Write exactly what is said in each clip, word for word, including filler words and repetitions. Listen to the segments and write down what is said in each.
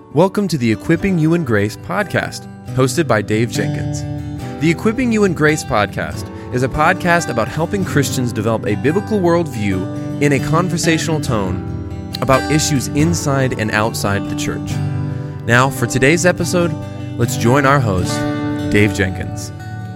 Welcome to the Equipping You in Grace podcast, hosted by Dave Jenkins. The Equipping You in Grace podcast is a podcast about helping Christians develop a biblical worldview in a conversational tone about issues inside and outside the church. Now, for today's episode, let's join our host, Dave Jenkins.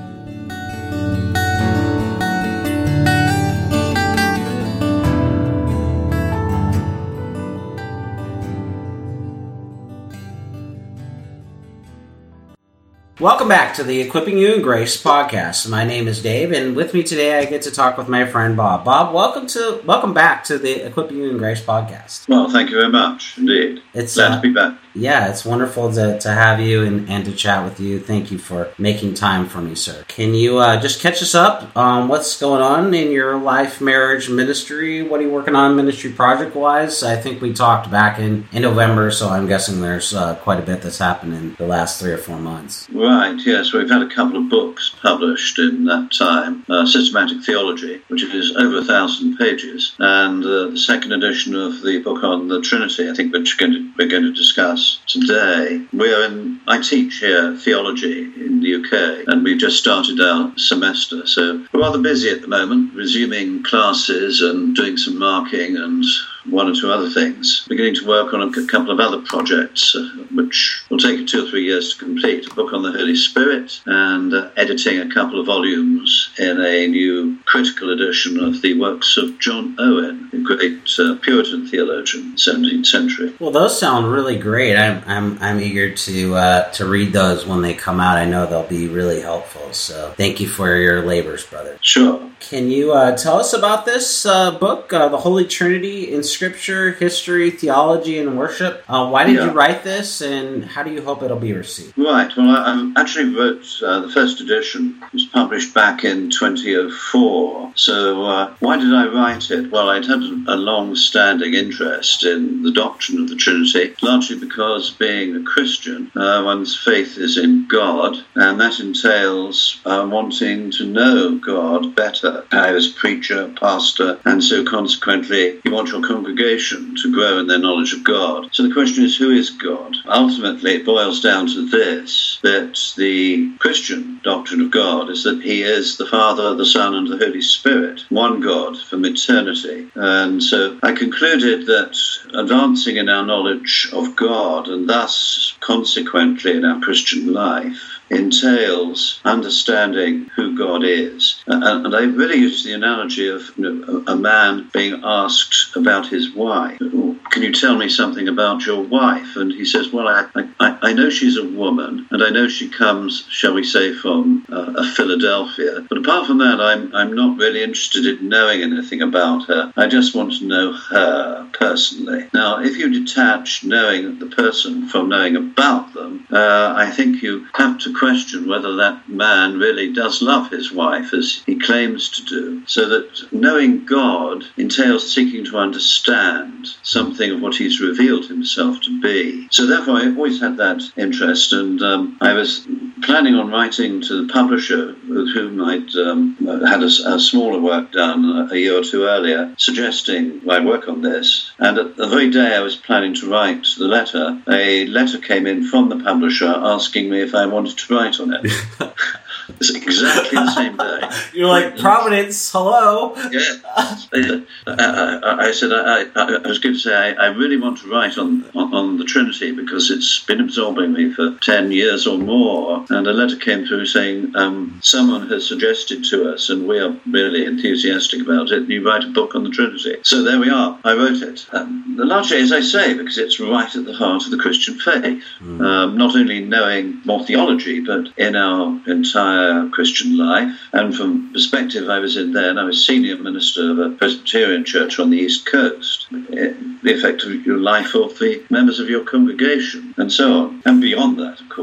Welcome back to the Equipping You in Grace podcast. My name is Dave, and with me today I get to talk with my friend Bob. Bob, welcome to welcome back to the Equipping You in Grace podcast. Well, thank you very much indeed. It's glad uh, to be back. Yeah, it's wonderful to, to have you and, and to chat with you. Thank you for making time for me, sir. Can you uh, just catch us up on what's going on in your life, marriage, ministry? What are you working on ministry project-wise? I think we talked back in, in November, so I'm guessing there's uh, quite a bit that's happened in the last three or four months. Right, yes. We've had a couple of books published in that time. Uh, Systematic Theology, which is over a thousand pages, and uh, the second edition of the book on the Trinity, I think, which we're going to, we're going to discuss today. We are in, I teach here theology in the U K, and we've just started our semester, so we're rather busy at the moment, resuming classes and doing some marking and one or two other things, beginning to work on a couple of other projects, uh, which will take two or three years to complete. A book on the Holy Spirit, and uh, editing a couple of volumes in a new critical edition of the works of John Owen, a great uh, Puritan theologian, seventeenth century. Well, those sound really great. I'm I'm, I'm eager to uh, to read those when they come out. I know they'll be really helpful. So thank you for your labors, brother. Sure. Can you uh, tell us about this uh, book, uh, The Holy Trinity in Scripture, History, Theology, and Worship? Uh, why did yeah. you write this, and how do you hope it'll be received? Right. Well, I, I actually wrote uh, the first edition. It was published back in twenty oh four. So uh, why did I write it? Well, I'd had a long-standing interest in the doctrine of the Trinity, largely because being a Christian, uh, one's faith is in God, and that entails uh, wanting to know God better. I was preacher, pastor, and so consequently you want your congregation to grow in their knowledge of God. So the question is, who is God? Ultimately, it boils down to this, that the Christian doctrine of God is that he is the Father, the Son, and the Holy Spirit, one God from eternity. And so I concluded that advancing in our knowledge of God, and thus consequently in our Christian life, entails understanding who God is. And, and I really use the analogy of you know, a man being asked about his wife. Can you tell me something about your wife? And he says, well, I, I, I know she's a woman, and I know she comes, shall we say, from uh, Philadelphia. But apart from that, I'm, I'm not really interested in knowing anything about her. I just want to know her personally. Now, if you detach knowing the person from knowing about them, uh, I think you have to question whether that man really does love his wife as he claims to do. So that knowing God entails seeking to understand something of what he's revealed himself to be. So therefore I always had that interest, and um, I was planning on writing to the publisher with whom I'd um, had a, a smaller work done a, a year or two earlier, suggesting I work on this. And at the very day I was planning to write the letter, a letter came in from the publisher asking me if I wanted to write on it. It's exactly the same day. You're like, Providence, hello. Yeah. I, I, I said, I, I, I was going to say, I, I really want to write on, on, on the Trinity because it's been absorbing me for ten years or more. And a letter came through saying, um, someone has suggested to us, and we are really enthusiastic about it, you write a book on the Trinity. So there we are. I wrote it. Um, largely, as I say, because it's right at the heart of the Christian faith. Mm. Um, not only knowing more theology, but in our entire Christian life. And from perspective I was in then, I was senior minister of a Presbyterian church on the East Coast. It, the effect of your life of the members of your congregation, and so on. And beyond that, of course.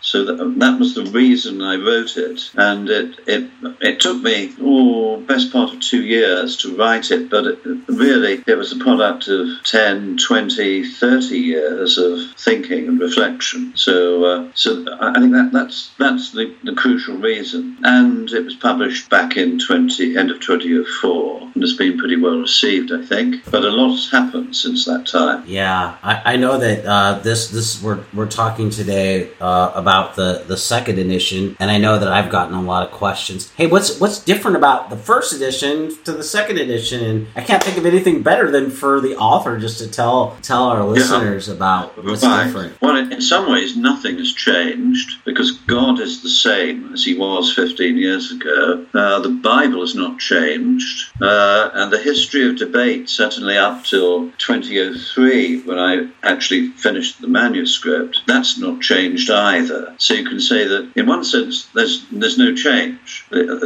So that, that was the reason I wrote it. And it it, it took me, oh, best part of two years to write it, but it, really it was a product of ten, twenty, thirty years of thinking and reflection. So uh, so I think that that's that's the, the crucial reason. And it was published back in twenty end of twenty oh four, and it's been pretty well received, I think. But a lot has happened since that time. Yeah, I, I know that uh, this this we're we're talking today uh, about the, the second edition, and I know that I've gotten a lot of questions. Hey, what's what's different about the first edition to the second edition? And I can't think of anything better than for the author just to tell tell our listeners yeah. about what's right. different. Well, in some ways, nothing has changed because God is the same as He was fifteen years ago. Uh, the Bible has not changed, uh, and the history of debate, certainly up till twenty oh three, when I actually finished the manuscript, that's not changed either. So you can say that, in one sense, there's there's no change.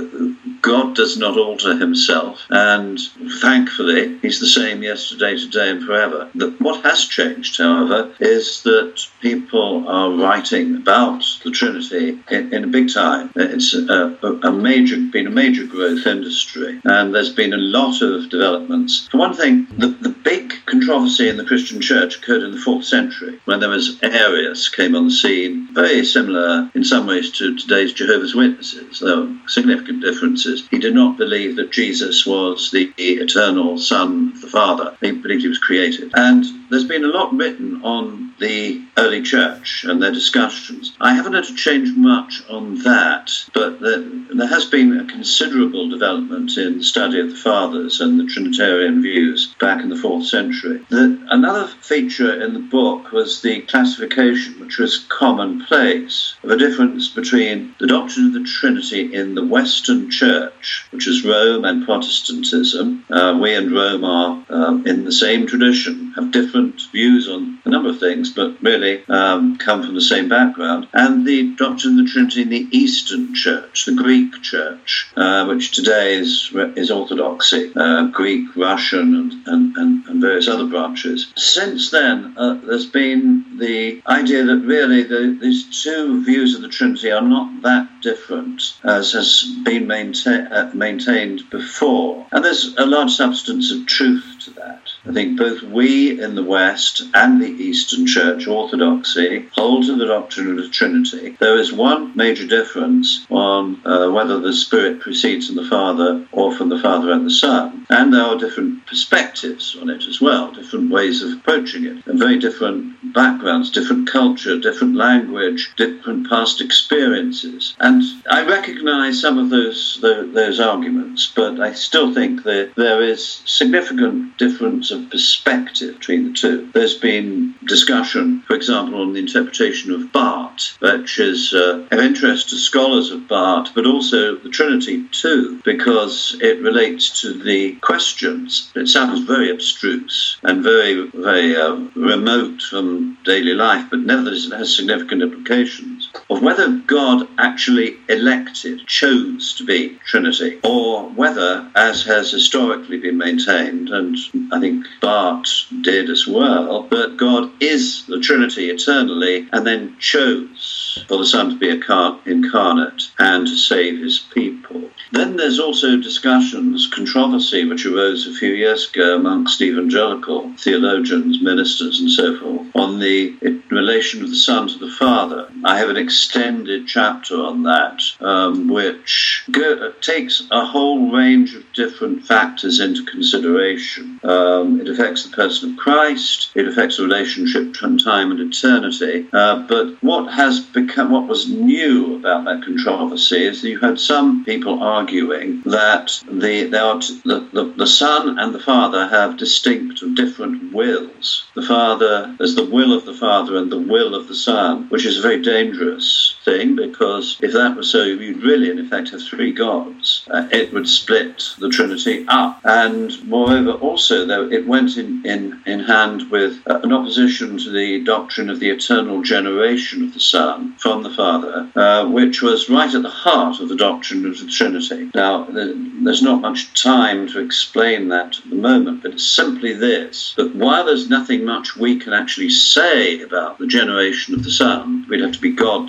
God does not alter Himself, and thankfully, He's the same yesterday, today, and forever. What has changed, however, is that people are writing about the Trinity in, in a big time. It's a, a, a major, been a major growth industry, and there's been a lot of developments. For one thing, the, the big controversy in the Christian Church occurred in the fourth century, when there was Arius came on the scene, very similar in some ways to today's Jehovah's Witnesses. There were significant differences. He did not believe that Jesus was the eternal Son of the Father. He believed He was created. And there's been a lot written on the early church and their discussions. I haven't had to change much on that, but there, there has been a considerable development in the study of the Fathers and the Trinitarian views back in the fourth century. The, another feature in the book was the classification, which was commonplace, of a difference between the doctrine of the Trinity in the Western Church, which is Rome and Protestantism. Uh, we and Rome are um, in the same tradition, have different views on a number of things, but really um, come from the same background, and the doctrine of the Trinity in the Eastern Church, the Greek Church, uh, which today is is Orthodoxy, uh, Greek, Russian, and, and, and, and various other branches. Since then, uh, there's been the idea that really the, these two views of the Trinity are not that different as has been maintain, uh, maintained before. And there's a large substance of truth to that. I think both we in the West and the Eastern Church, Orthodoxy, hold to the doctrine of the Trinity. There is one major difference on uh, whether the Spirit proceeds from the Father or from the Father and the Son. And there are different perspectives on it as well, different ways of approaching it, and very different backgrounds, different culture, different language, different past experiences. And I recognize some of those, those, those arguments, but I still think that there is significant difference of perspective between the two. There's been discussion, for example, on the interpretation of Barth, which is uh, of interest to scholars of Barth, but also the Trinity too, because it relates to the questions. It sounds very abstruse and very, very uh, remote from daily life, but nevertheless it has significant implications of whether God actually elected, chose to be Trinity, or whether, as has historically been maintained, and I think Barth did as well, that God is the Trinity eternally and then chose for the Son to be incarnate and to save His people. Then there's also discussions, controversy, which arose a few years ago amongst evangelical theologians, ministers, and so forth, on the relation of the Son to the Father. I have an extended chapter on that, um, which go, takes a whole range of different factors into consideration. Um, it affects the person of Christ, it affects the relationship between time and eternity, uh, but what has become, what was new about that controversy is that you had some people arguing that the, they are t- the, the, the Son and the Father have distinct or different wills. The Father, there's the will of the Father and the will of the Son, which is a very dangerous thing, because if that was so, you'd really in effect have three gods. Uh, it would split the Trinity up. And moreover, also, though, it went in, in, in hand with uh, an opposition to the doctrine of the eternal generation of the Son from the Father, uh, which was right at the heart of the doctrine of the Trinity. Now, there's not much time to explain that at the moment, but it's simply this, that while there's nothing much we can actually say about the generation of the Son, we'd have to be God to do so,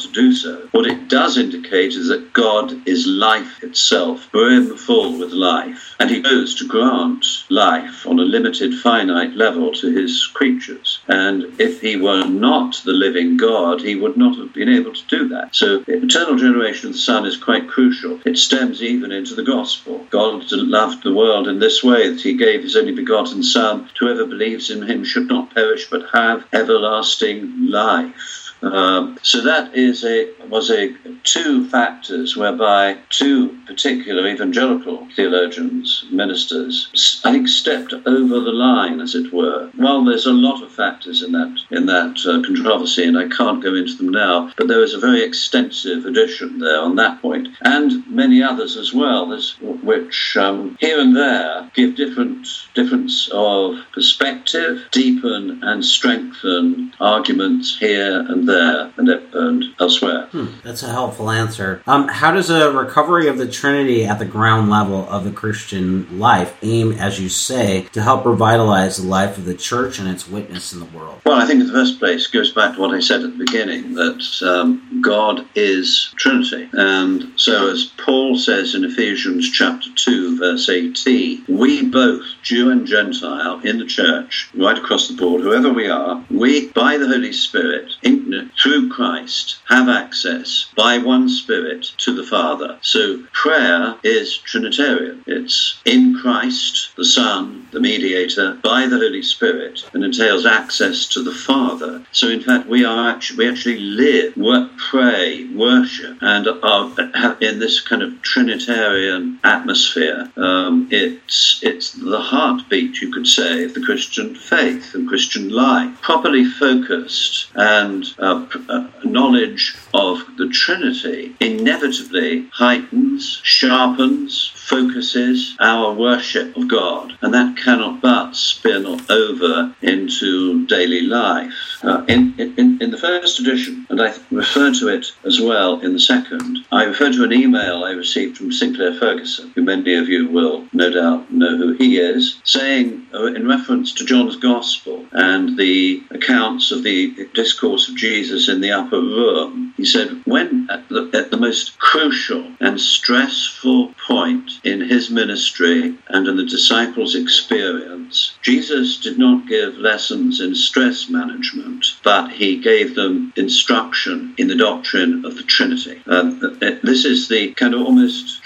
so. What it does indicate is that God is life itself, brimful with life, and he goes to grant life on a limited, finite level to his creatures. And if he were not the living God, he would not have been able to do that. So the eternal generation of the Son is quite crucial. It stems even into the gospel. God loved the world in this way, that he gave his only begotten Son. Whoever believes in him should not perish, but have everlasting life. Um, so that is a was a two factors whereby two particular evangelical theologians, ministers, I think stepped over the line, as it were. Well, there's a lot of factors in that in that uh, controversy, and I can't go into them now. But there is a very extensive addition there on that point, and many others as well, there's, which um, here and there give different difference of perspective, deepen and strengthen arguments here and there. There and, and elsewhere. Hmm, that's a helpful answer. Um, how does a recovery of the Trinity at the ground level of the Christian life aim, as you say, to help revitalize the life of the church and its witness in the world? Well, I think in the first place it goes back to what I said at the beginning, that um, God is Trinity. And so as Paul says in Ephesians chapter two, verse eighteen, we both, Jew and Gentile, in the church, right across the board, whoever we are, we, by the Holy Spirit, in, through Christ, have access by one Spirit to the Father. So prayer is Trinitarian. It's in Christ, the Son, the mediator, by the Holy Spirit, and entails access to the Father. So in fact, we are actually we actually live, work, pray, worship, and are in this kind of Trinitarian atmosphere. Um, it's it's the heartbeat, you could say, of the Christian faith and Christian life, properly focused and uh, uh, knowledge of the Trinity inevitably heightens, sharpens, focuses our worship of God, and that cannot but spin over into daily life. Uh, in, in, in the first edition, and I refer to it as well in the second, I refer to an email I received from Sinclair Ferguson, who many of you will no doubt know who he is, saying, uh, in reference to John's Gospel and the accounts of the discourse of Jesus in the upper room, he said, when at the, at the most crucial and stressful point in his ministry and in the disciples' experience, Jesus did not give lessons in stress management, but he gave them instruction in the doctrine of the Trinity. Um, this is the kind of almost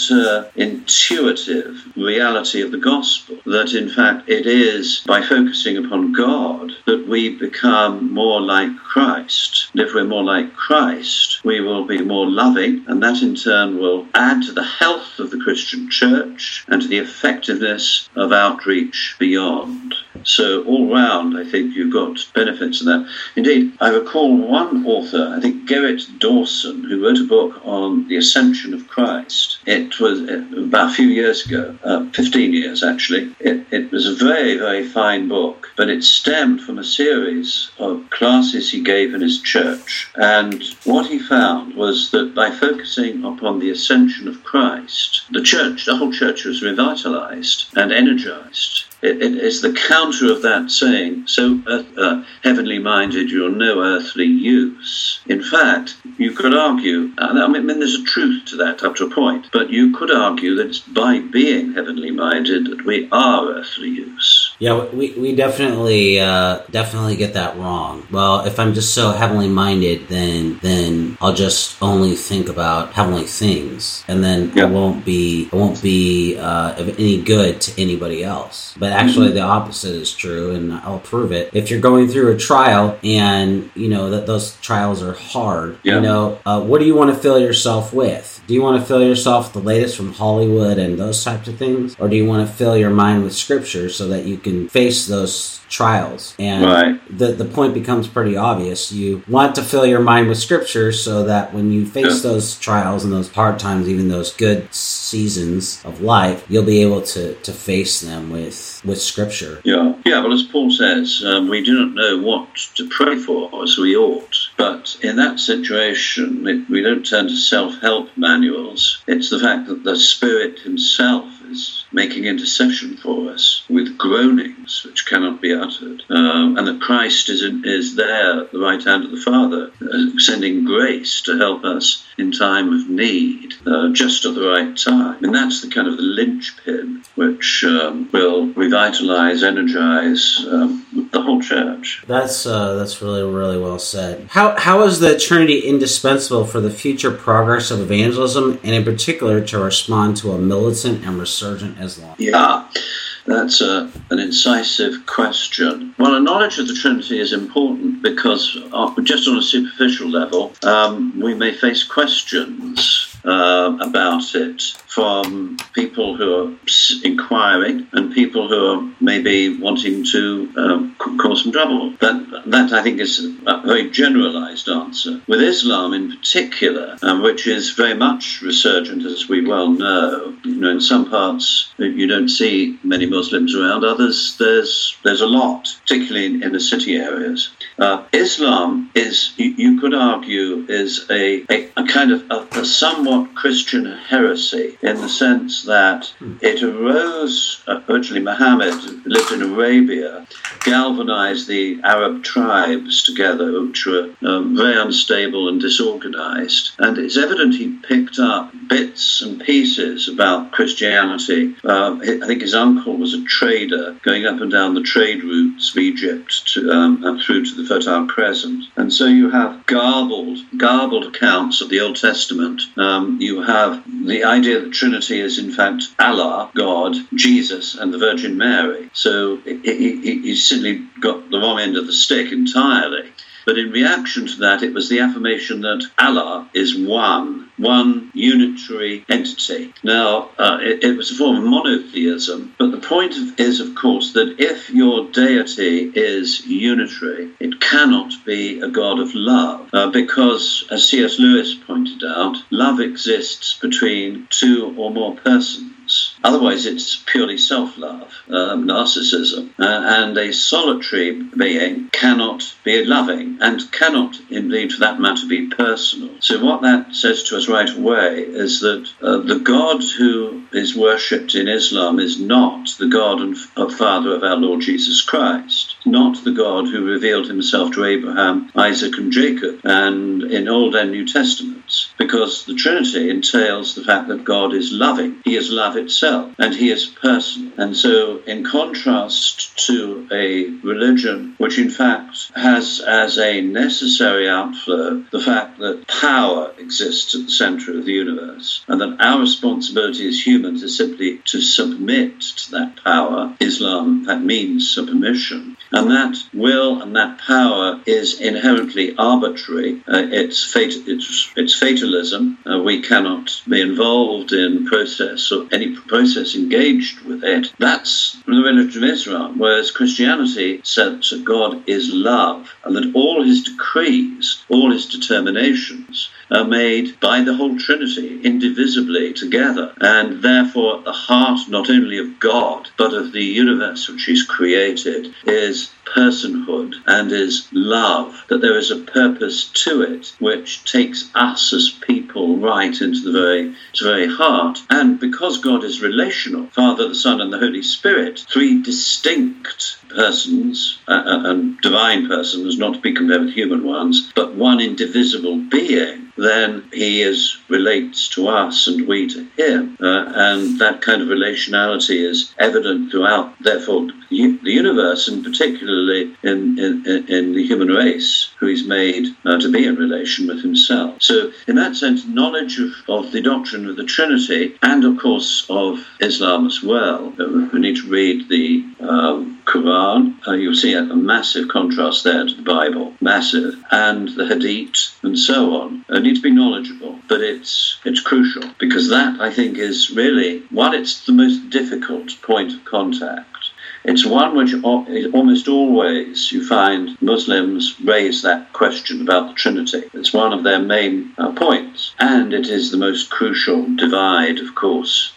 counterintuitive reality of the gospel, that in fact it is by focusing upon God that we become more like Christ. And if we're more like Christ, we will be more loving, and that in turn will add to the health of the Christian church and to the effectiveness of outreach beyond. So all round, I think you've got benefits in that. Indeed, I recall one author, I think Gerrit Dawson, who wrote a book on the ascension of Christ. It was about a few years ago, uh, fifteen years actually. It, it was a very, very fine book, but it stemmed from a series of classes he gave in his church. And what he found was that by focusing upon the ascension of Christ, the church, the whole church was revitalized and energized. It, it is the counter of that saying, so uh, uh, heavenly minded, you're no earthly use. In fact, you could argue, I mean, there's a truth to that up to a point, but you could argue that it's by being heavenly minded that we are earthly use. Yeah, we we definitely uh, definitely get that wrong. Well, if I'm just so heavenly minded, then then I'll just only think about heavenly things, and then yeah. I won't be I won't be uh, of any good to anybody else. But actually, mm-hmm. the opposite is true, and I'll prove it. If you're going through a trial, and you know that those trials are hard, yeah. you know, uh, what do you want to fill yourself with? Do you want to fill yourself with the latest from Hollywood and those types of things? Or do you want to fill your mind with Scripture so that you can face those trials? And right. the, the point becomes pretty obvious. You want to fill your mind with Scripture so that when you face yeah. those trials and those hard times, even those good seasons of life, you'll be able to, to face them with, with Scripture. Yeah, yeah. Well, as Paul says, um, we do not know what to pray for as we ought. But in that situation, it, we don't turn to self-help manuals. It's the fact that the Spirit himself is making intercession for us with groanings which cannot be uttered, um, and that Christ is in, is there at the right hand of the Father, uh, sending grace to help us in time of need, uh, just at the right time. And that's the kind of the linchpin which um, will revitalize, energize um, the whole church. That's uh, that's really, really well said. How How is the Trinity indispensable for the future progress of evangelism, and in particular to respond to a militant and resurgent Islam? Yeah. That's a, an incisive question. Well, a knowledge of the Trinity is important because uh, just on a superficial level, um, we may face questions uh, about it from people who are inquiring and people who are maybe wanting to um, cause some trouble. That, that I think, is a very generalized answer. With Islam in particular, um, which is very much resurgent, as we well know, you know, in some parts you don't see many Muslims around, others there's there's a lot, particularly in inner city areas. Uh, Islam is, you, you could argue, is a, a, a kind of a, a somewhat Christian heresy, in the sense that it arose, uh, originally Muhammad lived in Arabia, galvanized the Arab tribes together, which were um, very unstable and disorganized, and it's evident he picked up bits and pieces about Christianity. Uh, I think his uncle was a trader going up and down the trade routes of Egypt to, um, and through to the Fertile Crescent. And so you have garbled, garbled accounts of the Old Testament. Um, you have the idea that Trinity is in fact Allah, God, Jesus, and the Virgin Mary. So he, he, he simply got the wrong end of the stick entirely. But in reaction to that, it was the affirmation that Allah is one, one unitary entity. Now, uh, it, it was a form of monotheism, but the point of, is, of course, that if your deity is unitary, it cannot be a God of love, uh, because, as C S Lewis pointed out, love exists between two or more persons. Otherwise, it's purely self-love, um, narcissism, uh, and a solitary being cannot be loving and cannot, indeed, for that matter, be personal. So what that says to us right away is that uh, the God who is worshipped in Islam is not the God and f- Father of our Lord Jesus Christ, not the God who revealed himself to Abraham, Isaac, and Jacob, and in Old and New Testaments, because the Trinity entails the fact that God is loving. He is love itself, and he is personal. And so, in contrast to a religion which in fact has as a necessary outflow the fact that power exists at the center of the universe, and that our responsibility as humans is simply to submit to that power, Islam, that means submission. And that will and that power is inherently arbitrary. Uh, it's, fat- it's, it's fatalism. Uh, we cannot be involved in process or any process engaged with it. That's the religion of Islam, whereas Christianity says that God is love, and that all his decrees, all his determinations are made by the whole Trinity, indivisibly together, and therefore at the heart not only of God, but of the universe which he's created, is personhood and is love, that there is a purpose to it which takes us as people right into the very, to the very heart. And because God is relational, Father, the Son, and the Holy Spirit, three distinct persons, uh, and divine persons, not to be compared with human ones, but one indivisible being, then he is relates to us and we to him. Uh, and that kind of relationality is evident throughout, therefore, the universe, and particularly in, in, in the human race, who he's made uh, to be in relation with himself. So, in that sense, knowledge of, of the doctrine of the Trinity, and of course of Islam as well, uh, we need to read the um, Quran. Uh, you'll see a, a massive contrast there to the Bible, massive, and the Hadith, and so on. Uh, need to be knowledgeable, but it's it's crucial, because that, I think, is really, one, it's the most difficult point of contact. It's one which almost always you find Muslims raise that question about the Trinity. It's one of their main uh, points. And it is the most crucial divide, of course,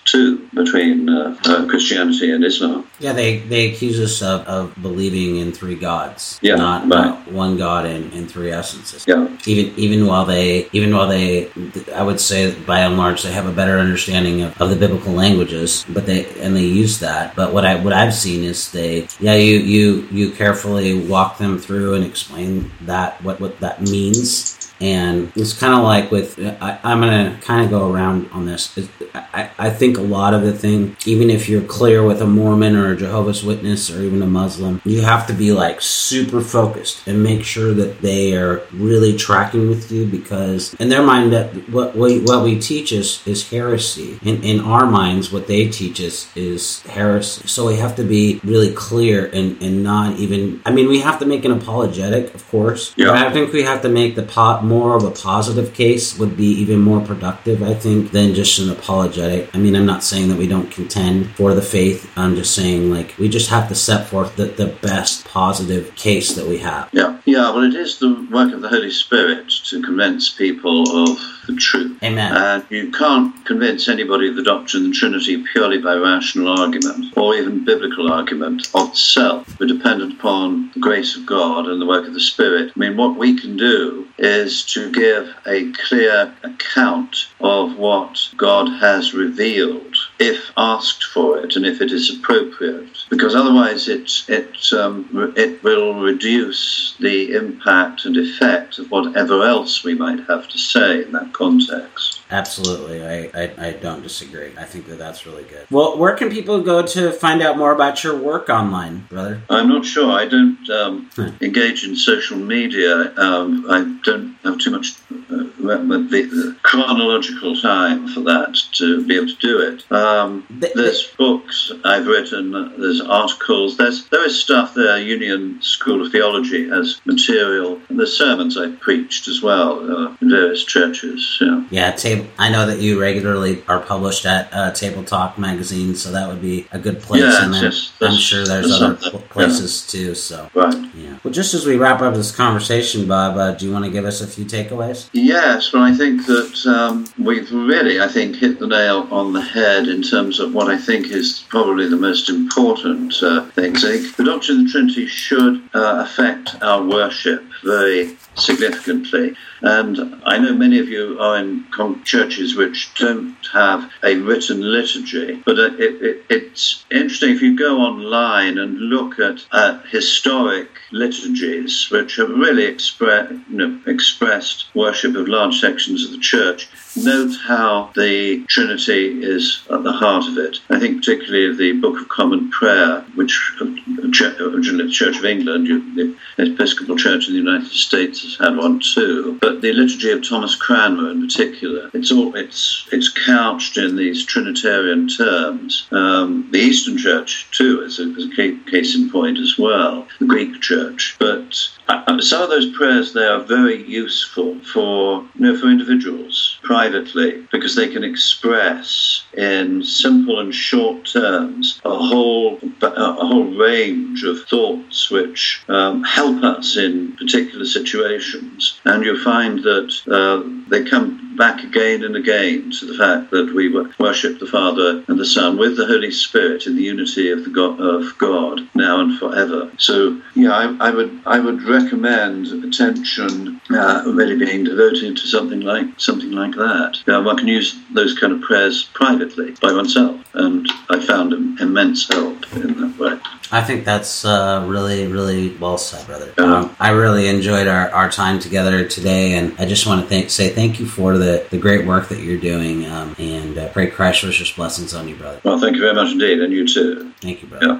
too between uh, uh, Christianity and Islam. Yeah, they, they accuse us of, of believing in three gods, yeah, not, right. not one God in, in three essences. Yeah. Even even while they even while they, I would say by and large they have a better understanding of, of the biblical languages, but they and they use that. But what I what I've seen is they yeah you you you carefully walk them through and explain that what what that means. And it's kind of like with, I, I'm going to kind of go around on this. I, I think a lot of the thing, even if you're clear with a Mormon or a Jehovah's Witness or even a Muslim, you have to be like super focused and make sure that they are really tracking with you, because in their mind that what we, what we teach is, is heresy. In, in our minds, what they teach is, is heresy. So we have to be really clear and, and not even, I mean, we have to make an apologetic, of course. Yeah. But I think we have to make the pot more of a positive case would be even more productive, I think, than just an apologetic. I mean, I'm not saying that we don't contend for the faith. I'm just saying, like, we just have to set forth the, the best positive case that we have. Yeah, yeah. Well, it is the work of the Holy Spirit to convince people of the truth. Amen. And you can't convince anybody of the doctrine of the Trinity purely by rational argument or even biblical argument of itself. We're dependent upon the grace of God and the work of the Spirit. I mean, what we can do is to give a clear account of what God has revealed, if asked for it and if it is appropriate, because otherwise it it um, it will reduce the impact and effect of whatever else we might have to say in that context. Absolutely. I, I, I don't disagree. I think that that's really good. Well, where can people go to find out more about your work online, brother? I'm not sure. I don't um, Hmm. engage in social media. Um, I don't have too much uh, the, the chronological time for that to be able to do it. Um, The- there's books I've written. There's articles. There's there is stuff there. Union School of Theology has material. And there's sermons I've preached as well uh, in various churches. Yeah. Yeah, table. I know that you regularly are published at uh, Table Talk magazine, so that would be a good place. Yeah, and then yes, I'm that's- sure there's that's other something, pl- places too. So, Right. yeah. Well, just as we wrap up this conversation, Bob, uh, do you want to give us a few takeaways? Yes, well, I think that um, we've really, I think, hit the nail on the head in terms of what I think is probably the most important uh, things. I think the doctrine of the Trinity should uh, affect our worship very significantly. And I know many of you are in churches which don't have a written liturgy, but it, it, it's interesting if you go online and look at uh, historic liturgies which have really express, you know, expressed worship of large sections of the church. Note how the Trinity is at the heart of it. I think particularly of the Book of Common Prayer, which originally the Church of England, the Episcopal Church in the United States has had one too. But the liturgy of Thomas Cranmer in particular, it's all it's it's couched in these Trinitarian terms. Um, the Eastern Church too, is a, is a case in point as well. The Greek Church, but uh, some of those prayers there are very useful for you know for individuals privately, because they can express in simple and short terms a whole a whole range of thoughts which um, help us in particular situations, and you'll find that uh, they come back again and again to the fact that we worship the Father and the Son with the Holy Spirit in the unity of the God, of God now and forever. So, yeah, I, I would I would recommend attention uh, really being devoted to something like something like that. You know, one can use those kind of prayers privately by oneself, and I found immense help in that way. I think that's uh, really, really well said, brother. Yeah. Um, I really enjoyed our, our time together today, and I just want to thank, say thank you for the, the great work that you're doing, um, and uh, pray Christ's richest blessings on you, brother. Well, thank you very much indeed, and you too. Thank you, brother. Yeah.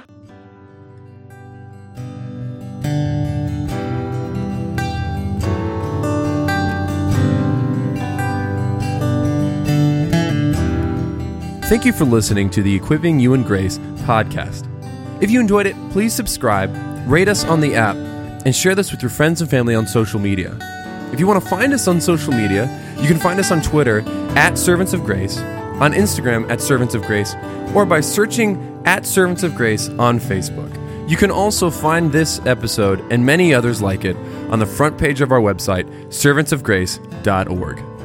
Thank you for listening to the Equipping You in Grace podcast. If you enjoyed it, please subscribe, rate us on the app, and share this with your friends and family on social media. If you want to find us on social media, you can find us on Twitter at Servants of Grace, on Instagram at Servants of Grace, or by searching at Servants of Grace on Facebook. You can also find this episode and many others like it on the front page of our website, servants of grace dot org.